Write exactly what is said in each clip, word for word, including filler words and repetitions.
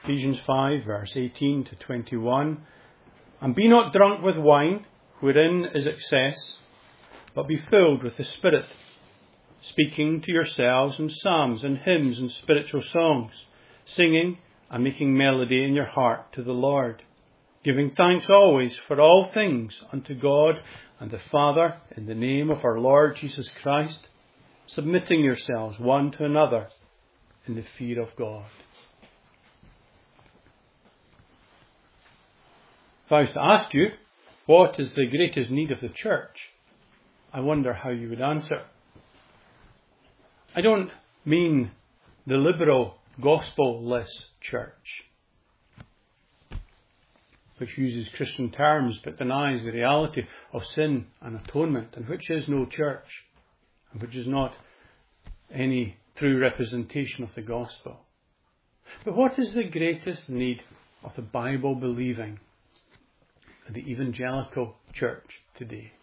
Ephesians five, verse eighteen to twenty-one. And be not drunk with wine, wherein is excess, but be filled with the Spirit, speaking to yourselves in psalms and hymns and spiritual songs, singing and making melody in your heart to the Lord, giving thanks always for all things unto God and the Father in the name of our Lord Jesus Christ, submitting yourselves one to another in the fear of God. If I was to ask you, what is the greatest need of the church? I wonder how you would answer. I don't mean the liberal, gospel-less church, which uses Christian terms but denies the reality of sin and atonement, and which is no church, and which is not any true representation of the gospel. But what is the greatest need of the Bible-believing and the evangelical church today?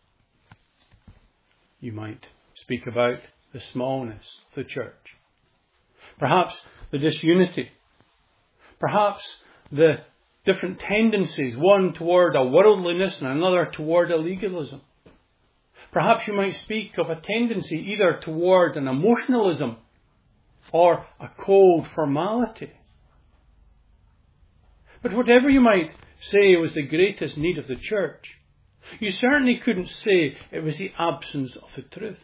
You might speak about the smallness of the church, perhaps the disunity, perhaps the different tendencies, one toward a worldliness and another toward a legalism. Perhaps you might speak of a tendency either toward an emotionalism or a cold formality. But whatever you might say was the greatest need of the church, you certainly couldn't say it was the absence of the truth.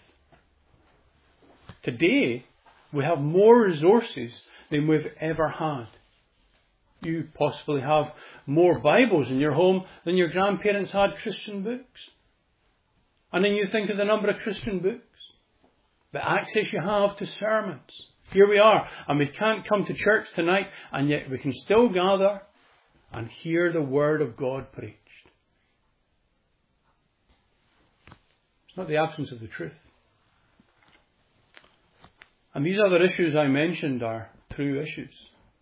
Today, we have more resources than we've ever had. You possibly have more Bibles in your home than your grandparents had Christian books. And then you think of the number of Christian books, the access you have to sermons. Here we are, and we can't come to church tonight, and yet we can still gather and hear the Word of God preached. It's not the absence of the truth. And these other issues I mentioned are true issues.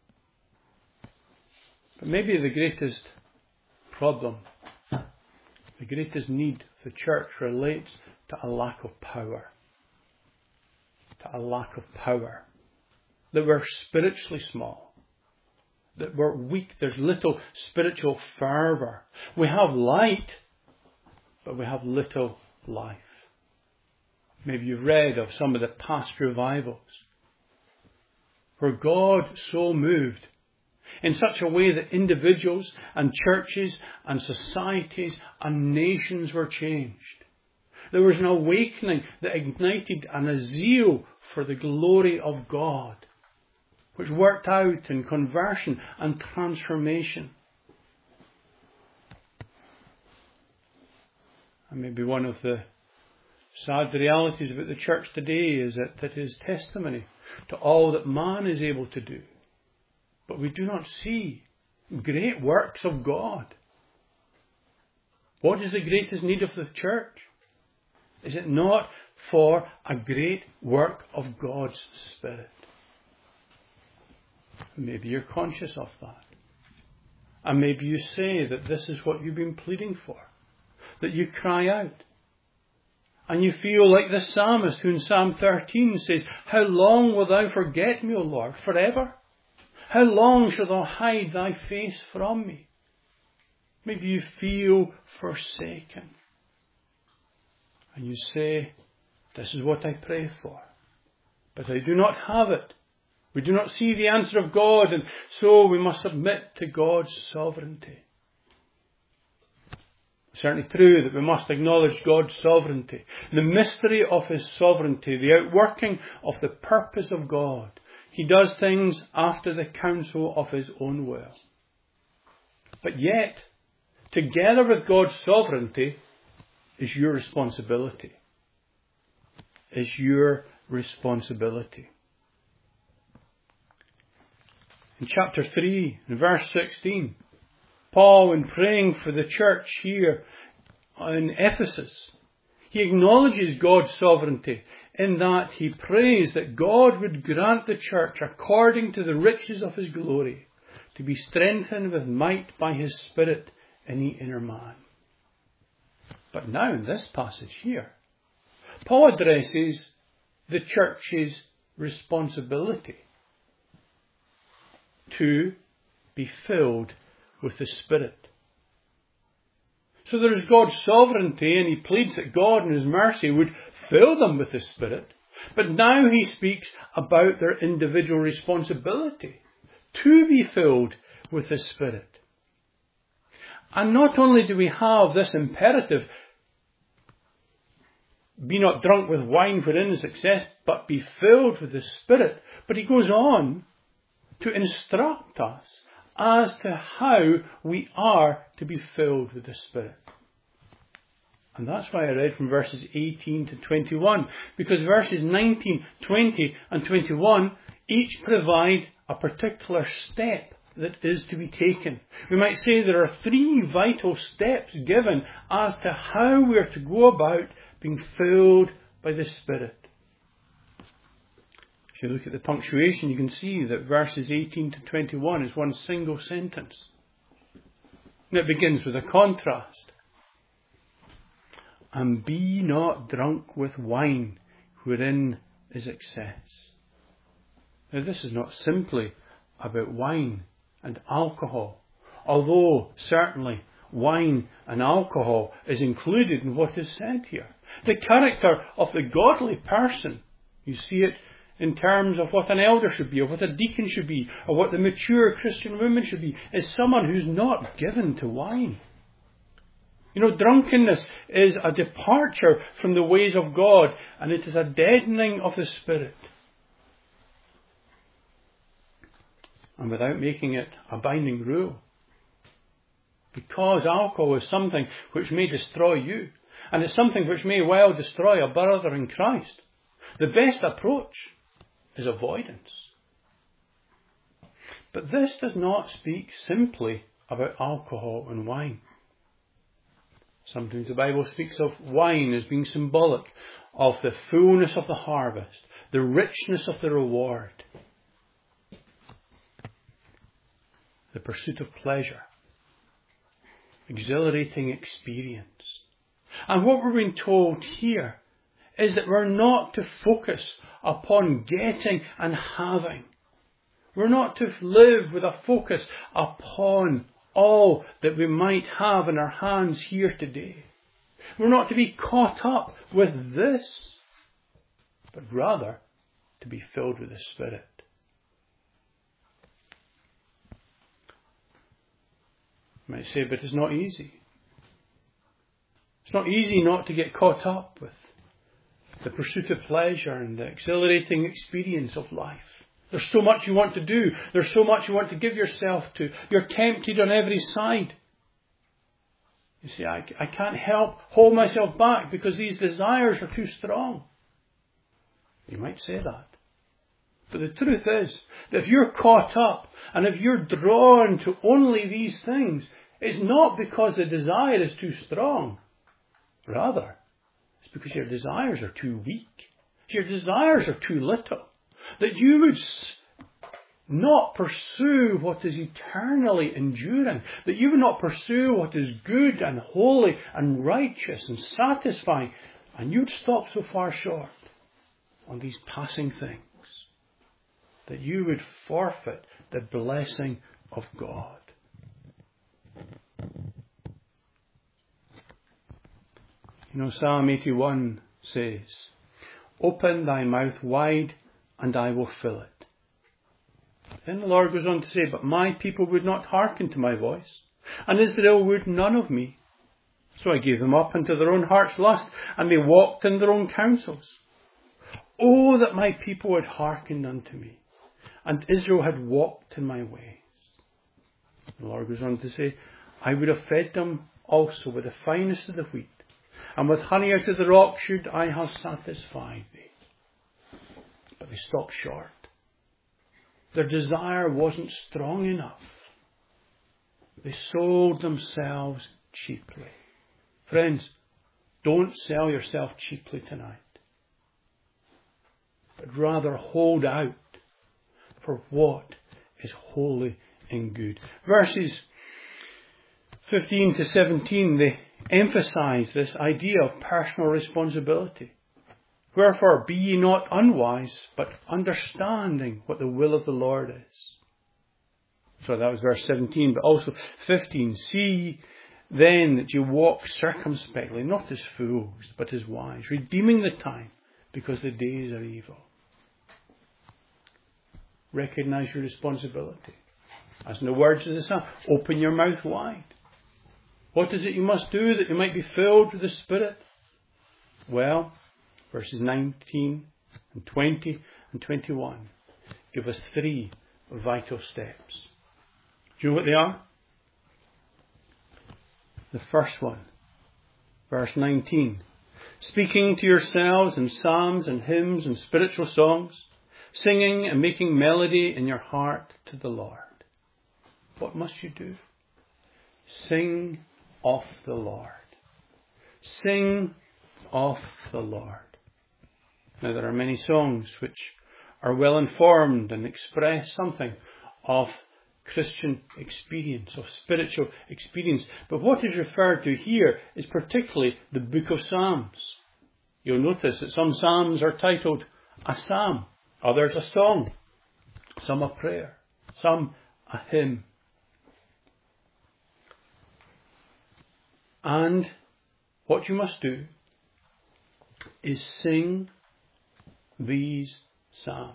But maybe the greatest problem, the greatest need of the church relates to a lack of power. To a lack of power. That we're spiritually small. That we're weak. There's little spiritual fervour. We have light, but we have little life. Maybe you've read of some of the past revivals where God so moved in such a way that individuals and churches and societies and nations were changed. There was an awakening that ignited and a zeal for the glory of God, which worked out in conversion and transformation. And maybe one of the sad realities about the church today is that it is testimony to all that man is able to do. But we do not see great works of God. What is the greatest need of the church? Is it not for a great work of God's Spirit? Maybe you're conscious of that. And maybe you say that this is what you've been pleading for. That you cry out. And you feel like the psalmist who in Psalm thirteen says, "How long wilt thou forget me, O Lord? Forever? How long shalt thou hide thy face from me?" Maybe you feel forsaken. And you say, "This is what I pray for. But I do not have it. We do not see the answer of God, and so we must submit to God's sovereignty." It's certainly true that we must acknowledge God's sovereignty, the mystery of His sovereignty, the outworking of the purpose of God. He does things after the counsel of His own will. But yet, together with God's sovereignty, is your responsibility. Is your responsibility. In chapter three, in verse sixteen, Paul, in praying for the church here in Ephesus, he acknowledges God's sovereignty in that he prays that God would grant the church, according to the riches of His glory, to be strengthened with might by His Spirit in the inner man. But now in this passage here, Paul addresses the church's responsibility to be filled with the Spirit. So there is God's sovereignty, and he pleads that God in his mercy would fill them with the Spirit. But now he speaks about their individual responsibility to be filled with the Spirit. And not only do we have this imperative, be not drunk with wine wherein is excess, but be filled with the Spirit. But he goes on to instruct us as to how we are to be filled with the Spirit. And that's why I read from verses eighteen to twenty-one, because verses nineteen, twenty and twenty-one each provide a particular step that is to be taken. We might say there are three vital steps given as to how we are to go about being filled by the Spirit. If you look at the punctuation, you can see that verses eighteen to twenty-one is one single sentence. And it begins with a contrast. And be not drunk with wine, wherein is excess. Now this is not simply about wine and alcohol, although certainly wine and alcohol is included in what is said here. The character of the godly person, you see it in terms of what an elder should be, or what a deacon should be, or what the mature Christian woman should be, is someone who's not given to wine. You know, drunkenness is a departure from the ways of God, and it is a deadening of the Spirit. And without making it a binding rule. Because alcohol is something which may destroy you, and it's something which may well destroy a brother in Christ, the best approach is avoidance. But this does not speak simply about alcohol and wine. Sometimes the Bible speaks of wine as being symbolic of the fullness of the harvest, the richness of the reward, the pursuit of pleasure, exhilarating experience. And what we're being told here is that we're not to focus upon getting and having. We're not to live with a focus upon all that we might have in our hands here today. We're not to be caught up with this, but rather to be filled with the Spirit. You might say, but it's not easy. It's not easy not to get caught up with the pursuit of pleasure and the exhilarating experience of life. There's so much you want to do. There's so much you want to give yourself to. You're tempted on every side. You see, I, I can't help hold myself back because these desires are too strong. You might say that. But the truth is that if you're caught up and if you're drawn to only these things, it's not because the desire is too strong. Rather, it's because your desires are too weak. Your desires are too little. That you would not pursue what is eternally enduring. That you would not pursue what is good and holy and righteous and satisfying. And you'd stop so far short on these passing things that you would forfeit the blessing of God. You know, Psalm eighty-one says, "Open thy mouth wide, and I will fill it." Then the Lord goes on to say, "But my people would not hearken to my voice, and Israel would none of me. So I gave them up unto their own heart's lust, and they walked in their own counsels. Oh, that my people had hearkened unto me, and Israel had walked in my ways." The Lord goes on to say, "I would have fed them also with the finest of the wheat, and with honey out of the rock should I have satisfied thee." But they stopped short. Their desire wasn't strong enough. They sold themselves cheaply. Friends, don't sell yourself cheaply tonight, but rather hold out for what is holy and good. Verses fifteen to seventeen, they emphasize this idea of personal responsibility. "Wherefore be ye not unwise, but understanding what the will of the Lord is." So that was verse seventeen, but also fifteen. See then that you walk circumspectly, not as fools, but as wise, redeeming the time, because the days are evil. Recognize your responsibility. As in the words of the psalm, open your mouth wide. What is it you must do that you might be filled with the Spirit? Well, verses nineteen and twenty and twenty-one give us three vital steps. Do you know what they are? The first one, verse nineteen. Speaking to yourselves in psalms and hymns and spiritual songs, singing and making melody in your heart to the Lord. What must you do? Sing of the Lord. Sing of the Lord. Now there are many songs which are well informed and express something of Christian experience, of spiritual experience. But what is referred to here is particularly the book of Psalms. You'll notice that some psalms are titled a psalm, others a song, some a prayer, some a hymn. And what you must do is sing these psalms.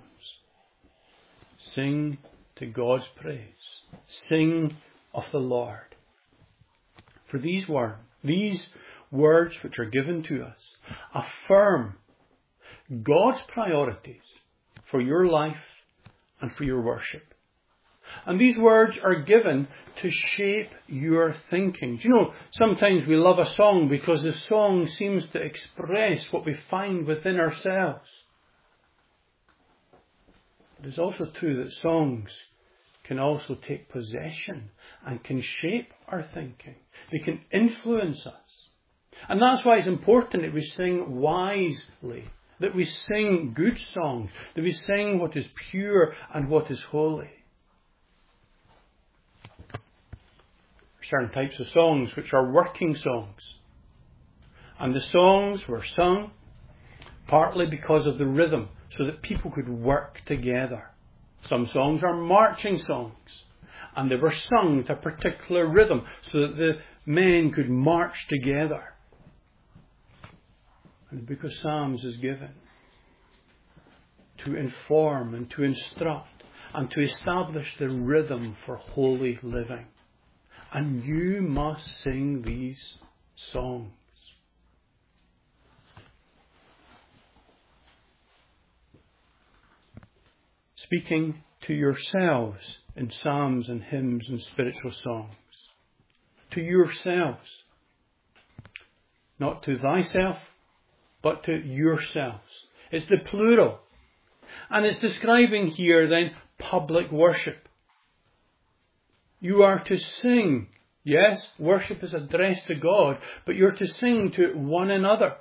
Sing to God's praise. Sing of the Lord. For these words, these words which are given to us affirm God's priorities for your life and for your worship. And these words are given to shape your thinking. Do you know, sometimes we love a song because the song seems to express what we find within ourselves. But it's also true that songs can also take possession and can shape our thinking. They can influence us. And that's why it's important that we sing wisely, that we sing good songs, that we sing what is pure and what is holy. Certain types of songs which are working songs. And the songs were sung partly because of the rhythm, so that people could work together. Some songs are marching songs, and they were sung to a particular rhythm, so that the men could march together. And the book of Psalms is given to inform and to instruct and to establish the rhythm for holy living. And you must sing these songs. Speaking to yourselves in psalms and hymns and spiritual songs. To yourselves. Not to thyself, but to yourselves. It's the plural. And it's describing here then public worship. You are to sing. Yes, worship is addressed to God, but you're to sing to one another.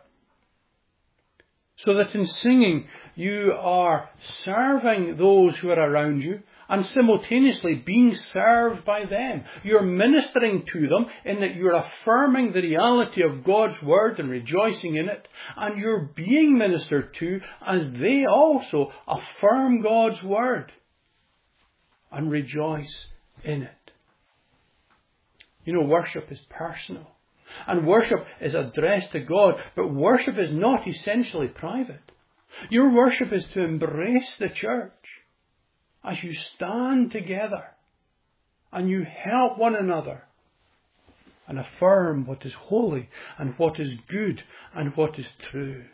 So that in singing, you are serving those who are around you and simultaneously being served by them. You're ministering to them in that you're affirming the reality of God's word and rejoicing in it. And you're being ministered to as they also affirm God's word and rejoice in it. You know, worship is personal. And worship is addressed to God. But worship is not essentially private. Your worship is to embrace the church as you stand together and you help one another and affirm what is holy and what is good and what is true.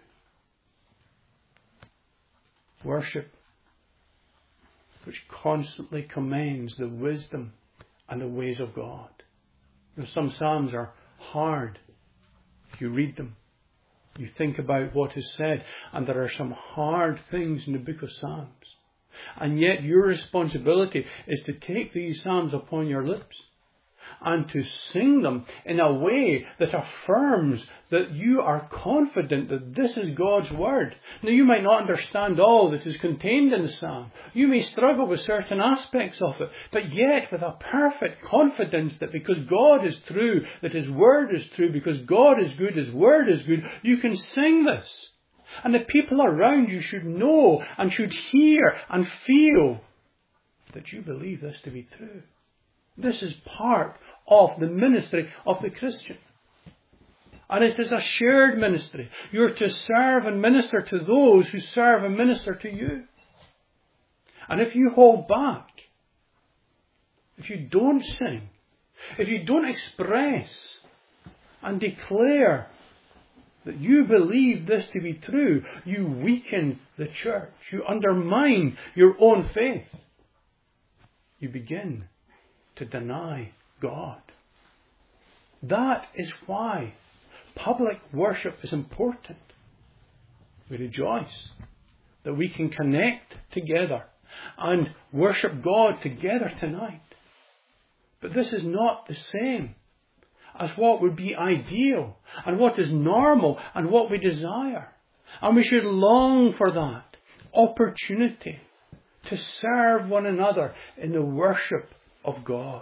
Worship which constantly commends the wisdom and the ways of God. You know, some psalms are hard. If you read them, you think about what is said, and there are some hard things in the book of Psalms. And yet your responsibility is to take these psalms upon your lips and to sing them in a way that affirms that you are confident that this is God's word. Now, you might not understand all that is contained in the psalm. You may struggle with certain aspects of it, but yet with a perfect confidence that because God is true, that His word is true, because God is good, His word is good, you can sing this. And the people around you should know and should hear and feel that you believe this to be true. This is part of the ministry of the Christian. And it is a shared ministry. You're to serve and minister to those who serve and minister to you. And if you hold back, if you don't sing, if you don't express and declare that you believe this to be true, you weaken the church. You undermine your own faith. You begin to deny God. That is why public worship is important. We rejoice that we can connect together and worship God together tonight. But this is not the same as what would be ideal and what is normal and what we desire. And we should long for that opportunity to serve one another in the worship of God.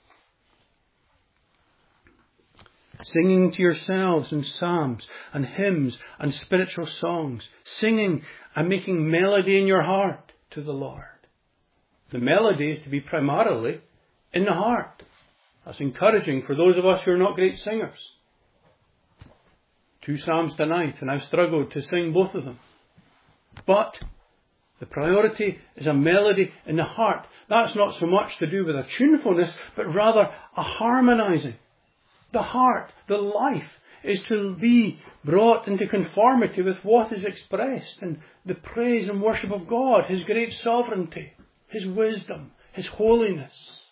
Singing to yourselves in psalms and hymns and spiritual songs. Singing and making melody in your heart to the Lord. The melody is to be primarily in the heart. That's encouraging for those of us who are not great singers. Two psalms tonight, and I've struggled to sing both of them. But the priority is a melody in the heart. That's not so much to do with a tunefulness, but rather a harmonizing. The heart, the life, is to be brought into conformity with what is expressed in the praise and worship of God, His great sovereignty, His wisdom, His holiness.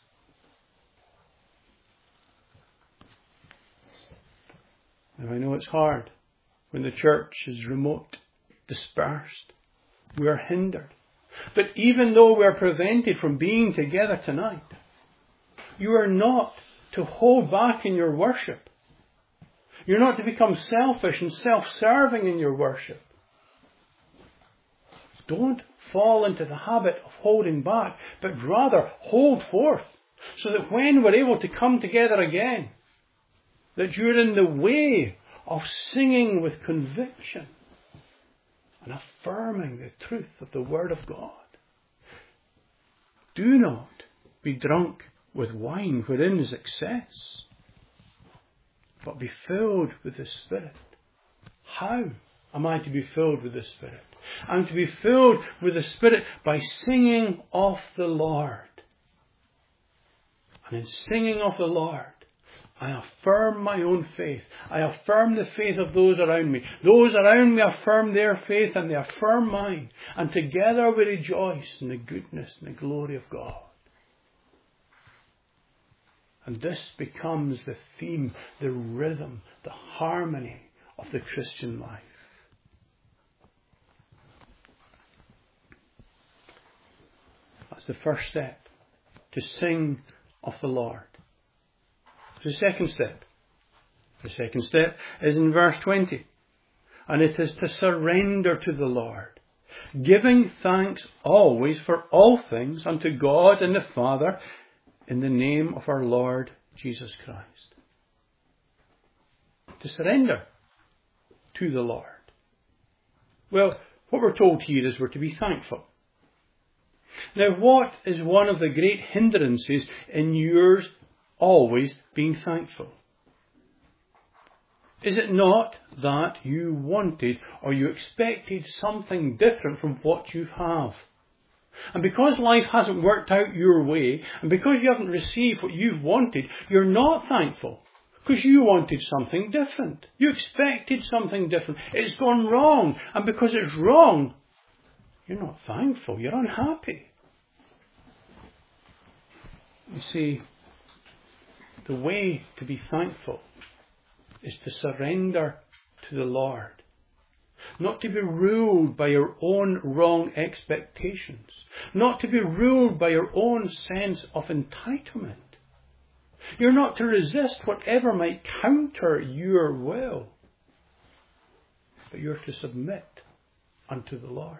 Now I know it's hard when the church is remote, dispersed. We are hindered. But even though we are prevented from being together tonight, you are not to hold back in your worship. You're not to become selfish and self-serving in your worship. Don't fall into the habit of holding back, but rather hold forth, so that when we're able to come together again, that you're in the way of singing with conviction and affirming the truth of the Word of God. Do not be drunk with wine wherein is excess, but be filled with the Spirit. How am I to be filled with the Spirit? I'm to be filled with the Spirit by singing of the Lord. And in singing of the Lord, I affirm my own faith. I affirm the faith of those around me. Those around me affirm their faith and they affirm mine. And together we rejoice in the goodness and the glory of God. And this becomes the theme, the rhythm, the harmony of the Christian life. That's the first step, to sing of the Lord. The second step. The second step is in verse twenty. And it is to surrender to the Lord, giving thanks always for all things unto God and the Father in the name of our Lord Jesus Christ. To surrender to the Lord. Well, what we're told here is we're to be thankful. Now, what is one of the great hindrances in yours always being thankful? Is it not that you wanted or you expected something different from what you have? And because life hasn't worked out your way, and because you haven't received what you've wanted, you're not thankful. Because you wanted something different. You expected something different. It's gone wrong. And because it's wrong, you're not thankful. You're unhappy. You see, the way to be thankful is to surrender to the Lord. Not to be ruled by your own wrong expectations. Not to be ruled by your own sense of entitlement. You're not to resist whatever might counter your will. But you're to submit unto the Lord.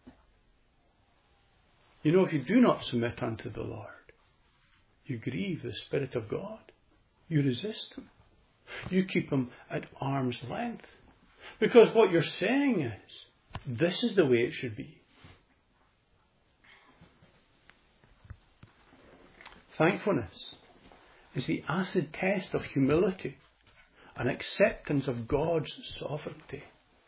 You know, if you do not submit unto the Lord, you grieve the Spirit of God. You resist Him. You keep Him at arm's length. Because what you're saying is, this is the way it should be. Thankfulness is the acid test of humility and acceptance of God's sovereignty.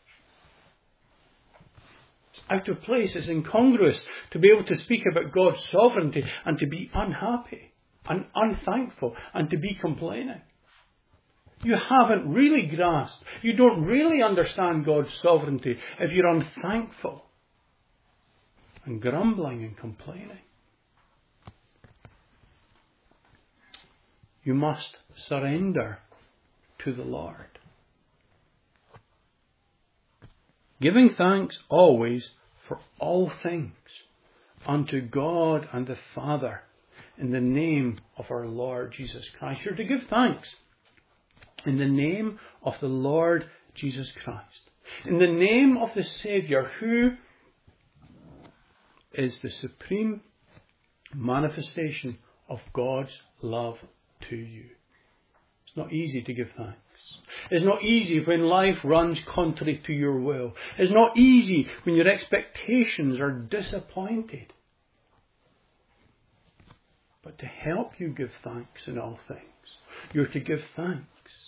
It's out of place, it's incongruous to be able to speak about God's sovereignty and to be unhappy and unthankful and to be complaining. You haven't really grasped, you don't really understand God's sovereignty if you're unthankful and grumbling and complaining. You must surrender to the Lord. Giving thanks always for all things unto God and the Father in the name of our Lord Jesus Christ. You're to give thanks in the name of the Lord Jesus Christ. In the name of the Saviour, who is the supreme manifestation of God's love to you. It's not easy to give thanks. It's not easy when life runs contrary to your will. It's not easy when your expectations are disappointed. But to help you give thanks in all things, you're to give thanks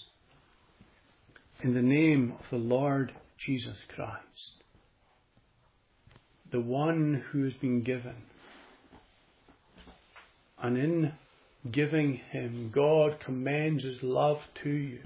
in the name of the Lord Jesus Christ, the one who has been given. And in giving him, God commends his love to you,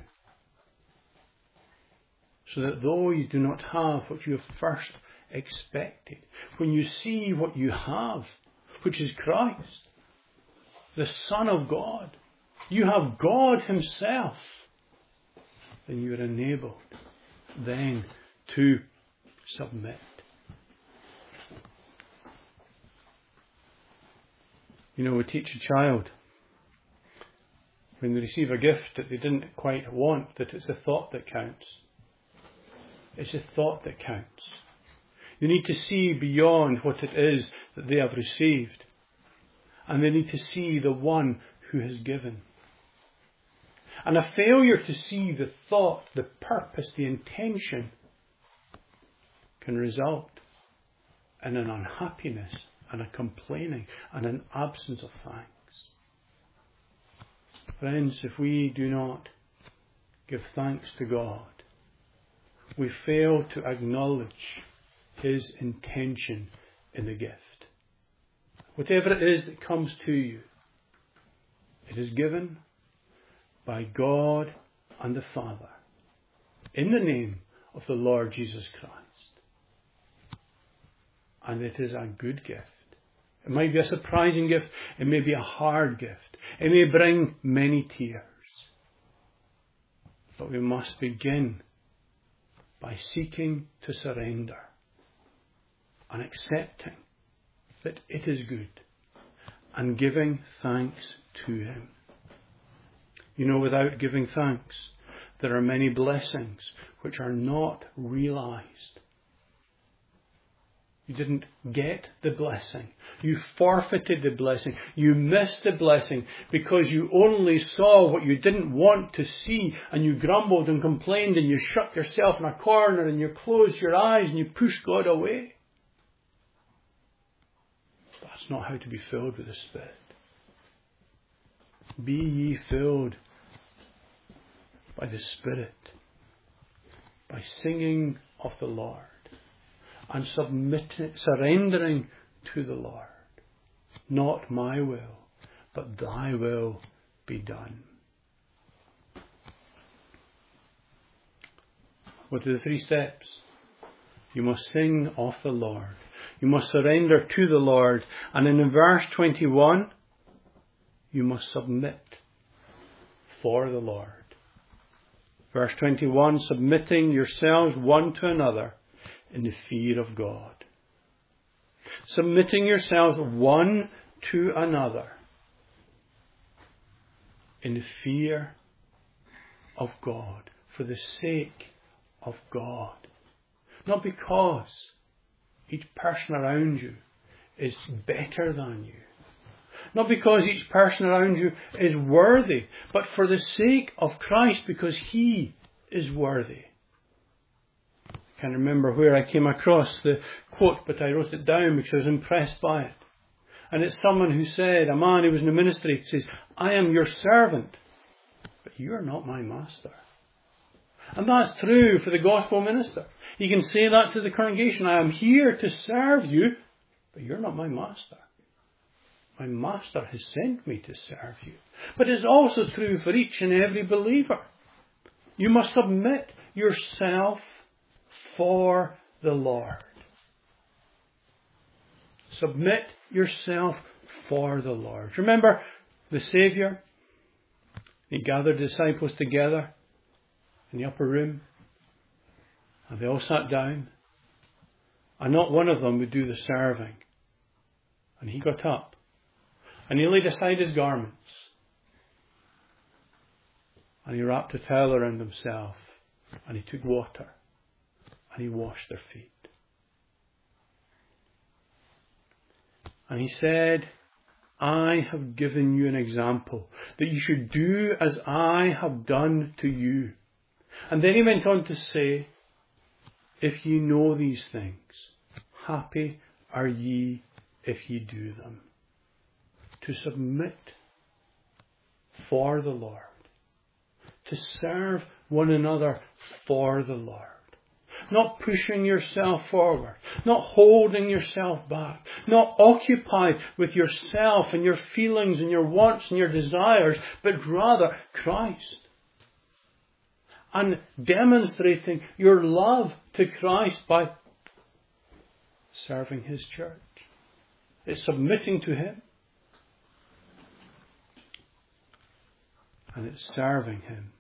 so that though you do not have what you have first expected, when you see what you have, which is Christ, the Son of God, you have God himself, then you are enabled then to submit. You know, we teach a child when they receive a gift that they didn't quite want, that it's the thought that counts. It's the thought that counts. You need to see beyond what it is that they have received. And they need to see the one who has given. And a failure to see the thought, the purpose, the intention can result in an unhappiness and a complaining and an absence of thanks. Friends, if we do not give thanks to God, we fail to acknowledge his intention in the gift. Whatever it is that comes to you, it is given by God and the Father in the name of the Lord Jesus Christ. And it is a good gift. It might be a surprising gift. It may be a hard gift. It may bring many tears. But we must begin by seeking to surrender and accepting that it is good and giving thanks to him. You know, without giving thanks, there are many blessings which are not realized. You didn't get the blessing. You forfeited the blessing. You missed the blessing because you only saw what you didn't want to see, and you grumbled and complained and you shut yourself in a corner and you closed your eyes and you pushed God away. That's not how to be filled with the Spirit. Be ye filled by the Spirit, by singing of the Lord and submitting, surrendering to the Lord. Not my will, but thy will be done. What are the three steps? You must sing of the Lord. You must surrender to the Lord. And in verse twenty-one, you must submit for the Lord. Verse twenty-one, submitting yourselves one to another in the fear of God. Submitting yourselves one to another in the fear of God, for the sake of God. Not because each person around you is better than you. Not because each person around you is worthy, but for the sake of Christ, because he is worthy. I can't remember where I came across the quote, but I wrote it down because I was impressed by it. And it's someone who said, a man who was in the ministry, says, I am your servant, but you're not my master. And that's true for the gospel minister. He can say that to the congregation, I am here to serve you, but you're not my master. My master has sent me to serve you. But it's also true for each and every believer. You must submit yourself for the Lord. Submit yourself for the Lord. Remember the Saviour? He gathered the disciples together in the upper room, and they all sat down, and not one of them would do the serving. And he got up, and he laid aside his garments, and he wrapped a towel around himself, and he took water, and he washed their feet. And he said, I have given you an example that you should do as I have done to you. And then he went on to say, if ye know these things, happy are ye if ye do them. To submit for the Lord. To serve one another for the Lord. Not pushing yourself forward. Not holding yourself back. Not occupied with yourself and your feelings and your wants and your desires, but rather Christ. And demonstrating your love to Christ by serving His church. It's submitting to Him. And it's serving Him.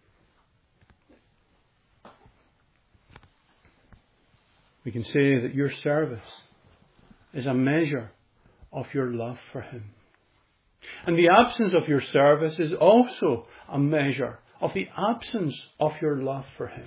We can say that your service is a measure of your love for Him. And the absence of your service is also a measure of the absence of your love for Him.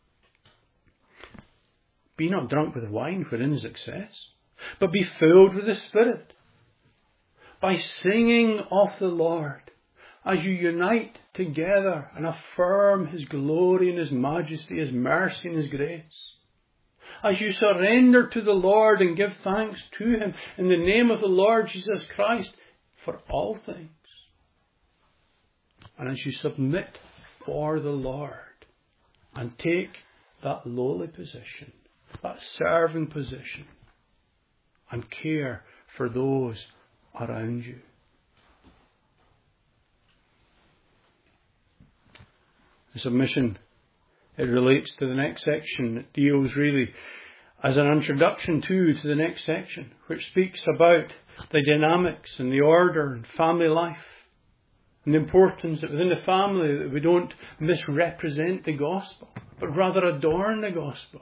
Be not drunk with wine wherein is excess, but be filled with the Spirit, by singing of the Lord, as you unite together and affirm His glory and His majesty, His mercy and His grace. As you surrender to the Lord and give thanks to Him in the name of the Lord Jesus Christ for all things. And as you submit for the Lord and take that lowly position, that serving position, and care for those around you. The submission, it relates to the next section. It deals really as an introduction to, to the next section, which speaks about the dynamics and the order and family life. And the importance that within the family that we don't misrepresent the gospel, but rather adorn the gospel.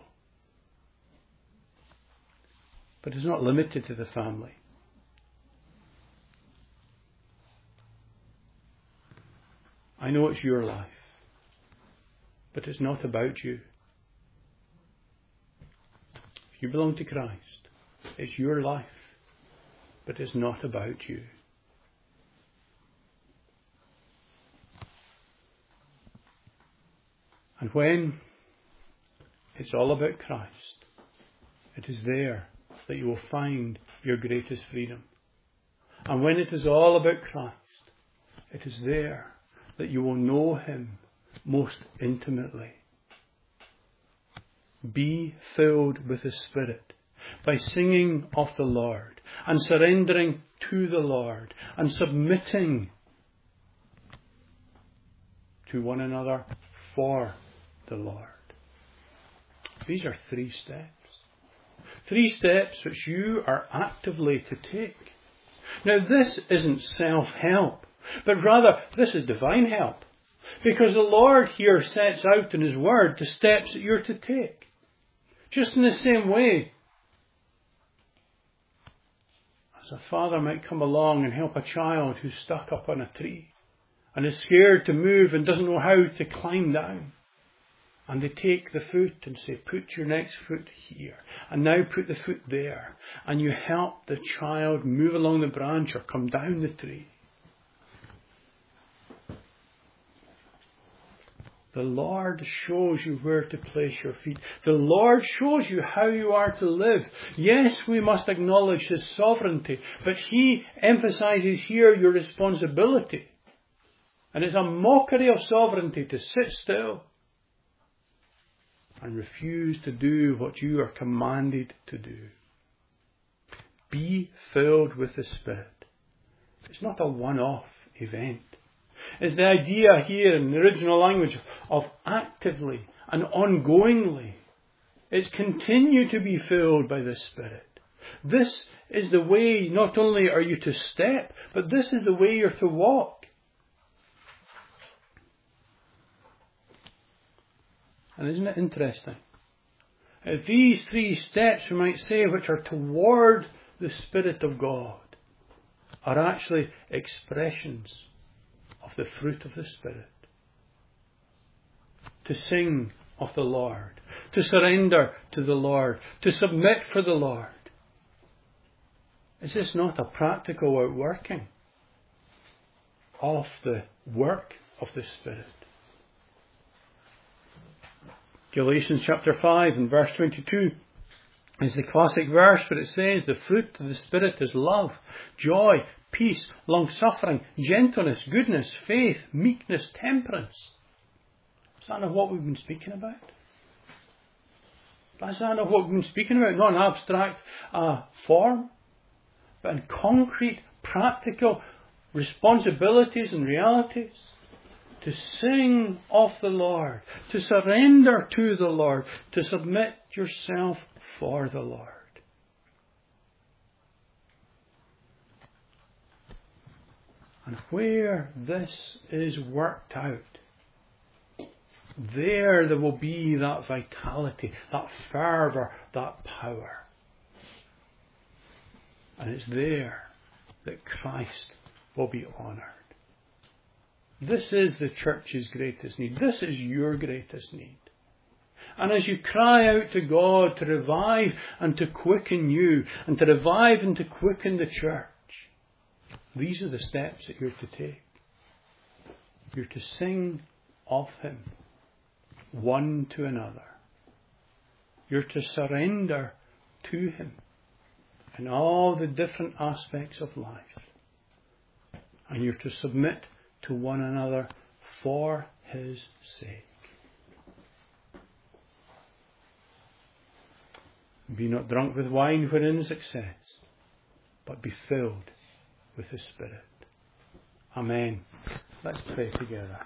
But it's not limited to the family. I know it's your life, but it's not about you. If you belong to Christ, it's your life, but it's not about you. And when it's all about Christ, it is there that you will find your greatest freedom. And when it is all about Christ, it is there that you will know Him most intimately. Be filled with the Spirit by singing of the Lord and surrendering to the Lord and submitting to one another for the Lord. These are three steps. Three steps which you are actively to take. Now this isn't self-help, but rather this is divine help. Because the Lord here sets out in His Word the steps that you're to take. Just in the same way as a father might come along and help a child who's stuck up on a tree and is scared to move and doesn't know how to climb down. And they take the foot and say, put your next foot here. And now put the foot there. And you help the child move along the branch or come down the tree. The Lord shows you where to place your feet. The Lord shows you how you are to live. Yes, we must acknowledge His sovereignty, but He emphasizes here your responsibility. And it's a mockery of sovereignty to sit still and refuse to do what you are commanded to do. Be filled with the Spirit. It's not a one-off event. It's the idea here in the original language of actively and ongoingly. It's continue to be filled by the Spirit. This is the way not only are you to step, but this is the way you're to walk. And isn't it interesting? If these three steps, we might say, which are toward the Spirit of God, are actually expressions of the fruit of the Spirit. To sing of the Lord, to surrender to the Lord, to submit for the Lord. Is this not a practical outworking of the work of the Spirit? Galatians chapter five and verse twenty-two is the classic verse where it says the fruit of the Spirit is love, joy, peace, long-suffering, gentleness, goodness, faith, meekness, temperance. Is that not what we've been speaking about? Is that not what we've been speaking about? Not in abstract uh, form, but in concrete, practical responsibilities and realities. To sing of the Lord, to surrender to the Lord, to submit yourself for the Lord. And where this is worked out, there there will be that vitality, that fervour, that power. And it's there that Christ will be honoured. This is the church's greatest need. This is your greatest need. And as you cry out to God to revive and to quicken you, and to revive and to quicken the church, these are the steps that you're to take. You're to sing of Him, one to another. You're to surrender to Him in all the different aspects of life. And you're to submit to one another for His sake. Be not drunk with wine wherein is excess, but be filled with the Spirit. Amen. Let's pray together.